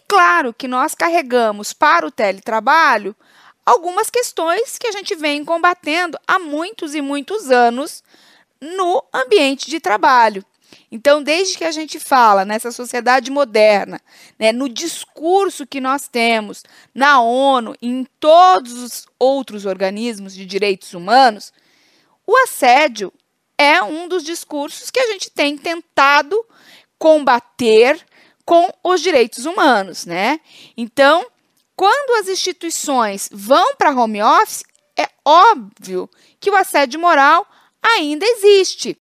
claro que nós carregamos para o teletrabalho algumas questões que a gente vem combatendo há muitos e muitos anos no ambiente de trabalho. Então, desde que a gente fala nessa sociedade moderna, né, no discurso que nós temos na ONU e em todos os outros organismos de direitos humanos, o assédio é um dos discursos que a gente tem tentado combater com os direitos humanos, né? Então, quando as instituições vão para home office, é óbvio que o assédio moral ainda existe.